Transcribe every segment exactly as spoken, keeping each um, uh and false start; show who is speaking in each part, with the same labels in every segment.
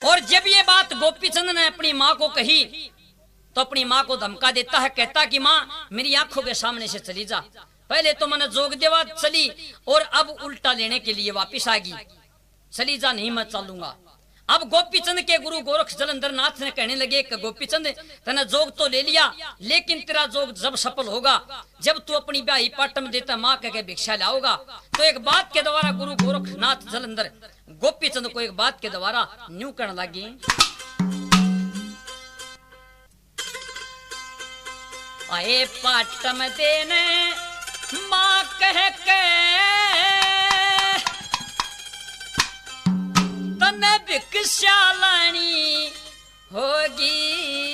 Speaker 1: और जब ये बात गोपीचंद ने अपनी माँ को कही तो अपनी माँ को धमका देता है, कहता कि माँ मेरी आंखों के सामने से चली जा। पहले तो मैंने जोग देवा चली और अब उल्टा लेने के लिए वापिस आ गई, चली जा नहीं मैं चलूंगा। अब गोपीचंद के गुरु गोरख जलंधर नाथ ने कहने लगे कि गोपीचंद तने जोग तो ले लिया, लेकिन तेरा जोग जब सफल होगा जब तू अपनी ब्याही पाटम देता माँ कह के भिक्षा लाओगा। तो एक बात के द्वारा गुरु गोरखनाथ जलंधर गोपीचंद को एक बात के द्वारा न्यू करने लगे। आए पाटम देने माँ कह के तने भिक्षा लानी होगी,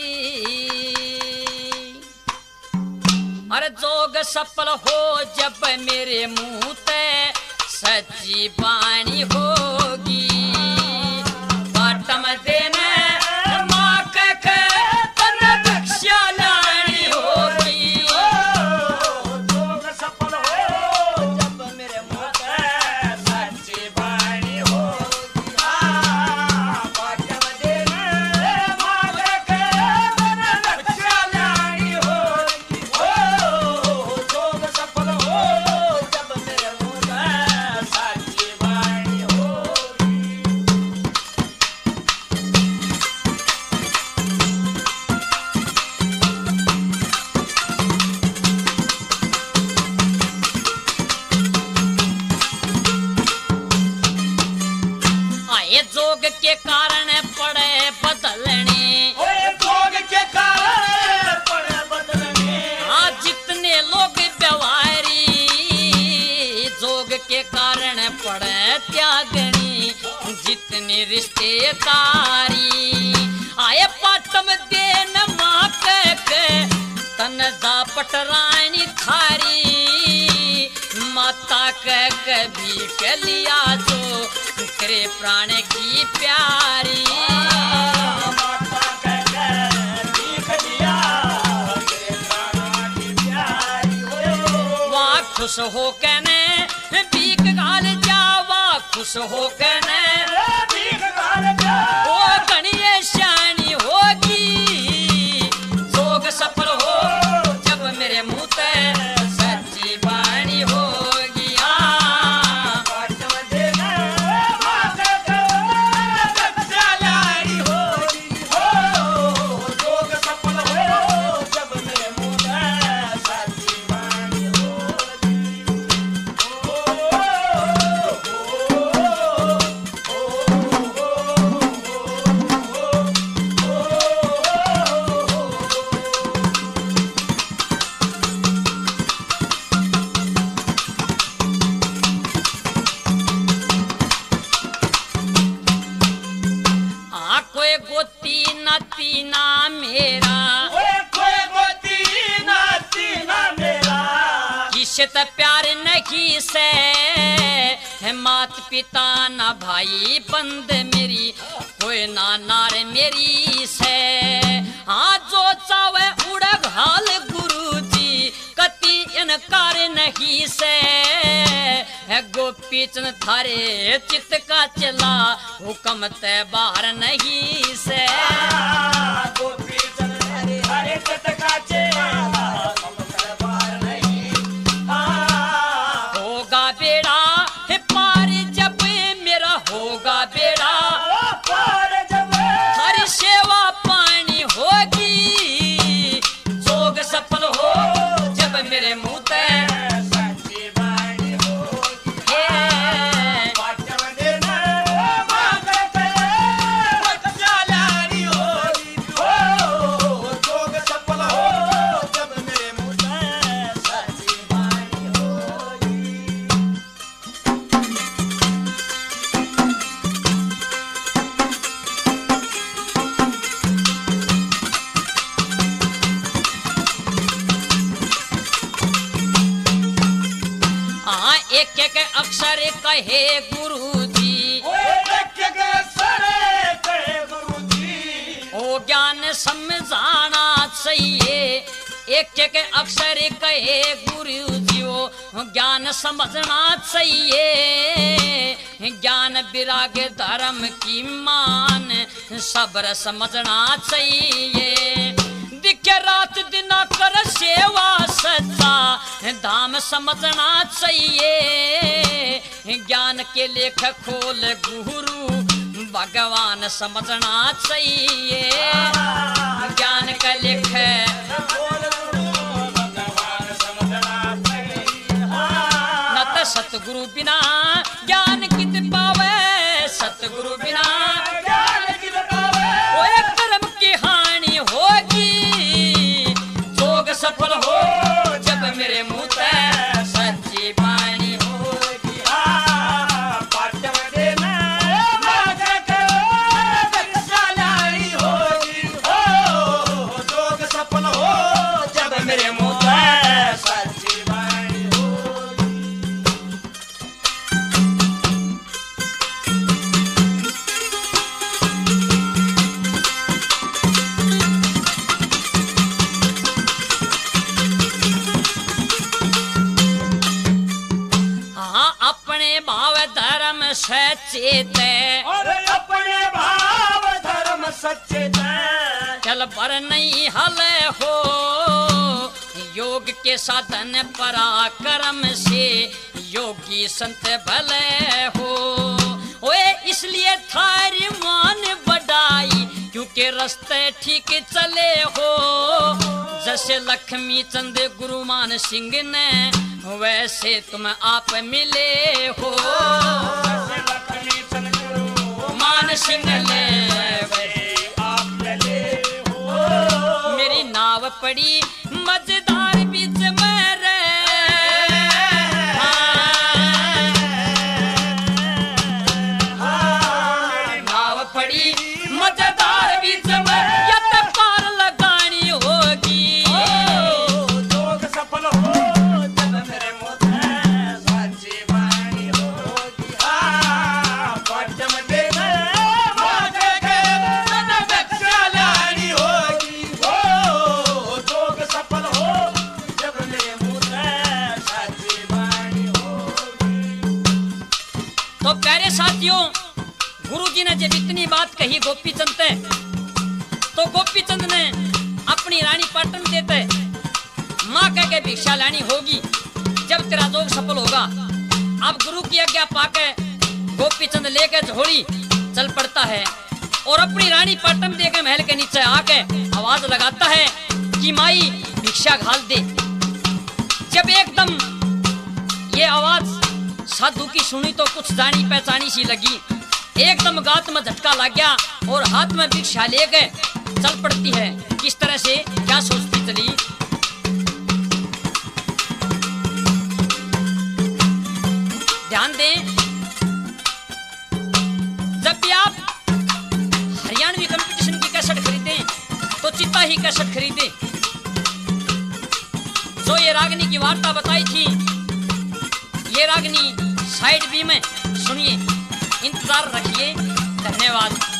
Speaker 1: अरे जोग सफल हो जब मेरे मुंह ते सच्ची बाणी होगी। पाटम देने माँ कह के तने भिक्षा लानी होगी, जोग सफल हो जब मेरे मुंह ते सच्ची बाणी होगी। पाटम देने माँ कह के तने भिक्षा लानी होगी, जोग सफल हो जब मेरे मुंह ते सच्ची बाणी होगी। आए जोग के कारण पड़े बदलने, जोग के कारण पड़े बदलने, आज जितने लोग व्यवहारी जोग के कारण पड़े त्यागनी, जितने रिश्तेदारी। आए पाटम देन माँ कह के तन जा पटरानी थारी, माता कह के भी के लिया जो करे प्राण की प्यारी। माता कह के भीख लिया करे प्राण की प्यारी। वहाँ खुश हो कहने भीख घाल जावा, खुश हो कहने भीख घाल जा, वो गणिये शानी होगी, जोग सफल हो जब मेरे मुंह ते सच्ची बाणी होगी। हाँ पाटम देने माँ कह के भिक्षा लानी होगी, जोग सफल हो जब मेरे मुंह ते सच्ची बाणी होगी। आ कोई गोती नाती ना मेरा, कोई गोती नाती ना मेरा, किसे त प्यार नहीं से है मात पिता ना भाई बंद मेरी, कोई ना नार मेरी से। हाँ जो चावे उड़ घाल गुरु जी कति इनकार नहीं से, है गोपीचंद थारे चित्त का चला हुक्म ते बाहर नहीं से। गोपीचंद थारे चित्त का चला हुक्म ते बाहर नहीं। होगा बेड़ा है पार जब मेरा, होगा बेड़ा पार जब हरी सेवा पानी होगी, जोग सफल हो जब मेरे मुंह ते सच्ची बाणी होगी। पाटम देने माँ कह के भिक्षा लानी होगी, जोग सफल हो जब मेरे मुंह ते सच्ची बाणी होगी। एक एक अक्षर कहे गुरु जी, एक एक अक्षर कहे गुरु जी, ओ ज्ञान समझाना चाहिए। एक एक अक्षर कहे गुरु जी ओ ज्ञान समझना चाहिए। ज्ञान विराग धर्म की मान सब्र समझना चाहिए। दिखे रात दिना कर सेवा सच्चा धाम समझना चाहिए। ज्ञान के लेख खोल गुरु भगवान समझना चाहिए। ज्ञान का लेख न तो सतगुरु बिना ज्ञान कित पावे, सतगुरु बिना ज्ञान कित पावे। ओए कर्म की हानि होगी, जोग सफल हो जब मेरे मुंह से सच्ची वाणी होगी। पाठ्यम देना लानी होगी, जोग सफल हो जब मेरे मुंह से सच्ची वाणी होगी। अपने भाव धर्म सचेत,
Speaker 2: और अपने भाव धर्म सचेत।
Speaker 1: चल पर नहीं हल हो योग के साधन पराक्रम से, योगी संत भले हो। ओए इसलिए थारी मान बढ़ाई, क्योंकि रास्ते ठीक चले हो। जैसे लक्ष्मी चंद गुरु मान सिंह ने, वैसे तुम आप मिले हो।
Speaker 2: लक्ष्मी चंद गुरु
Speaker 1: मान सिंह ने वैसे
Speaker 2: आप मिले हो।
Speaker 1: मेरी नाव पड़ी मजेदार बीच में रे, नाव पड़ी मजेदार बीच में, या तो पार लगानी होगी।
Speaker 2: जोग सफल हो जब मेरे मुंह से सच्ची वाणी होगी। पाठ्यम देना मांगे के तन दक्षा लानी होगी। जोग सफल हो जब मेरे मुंह से सच्ची वाणी होगी।
Speaker 1: तो प्यारे साथियों, गुरुजी ने जब इतनी बात कही गोपीचंद से, तो गोपीचंद ने अपनी रानी पाटन देते माँ कह के भिक्षा लानी होगी जब तेरा जोग सफल होगा। अब गुरु की आज्ञा पाके गोपीचंद लेकर झोली चल पड़ता है और अपनी रानी पाटन देकर महल के नीचे आके आवाज लगाता है कि माई भिक्षा घाल दे। जब एकदम ये आवाज साधु की सुनी तो कुछ जानी पहचानी सी लगी। एकदम गात में झटका लग गया और हाथ में भिक्षा ले गए चल पड़ती है। किस तरह से, क्या सोचती चली? ध्यान दें, जब भी आप हरियाणवी कंपटीशन की कैसेट खरीदें तो चित्ता ही कैसेट खरीदें। जो ये रागनी की वार्ता बताई थी, ये रागनी साइड बी में सुनिए। इंतजार रखिए। धन्यवाद।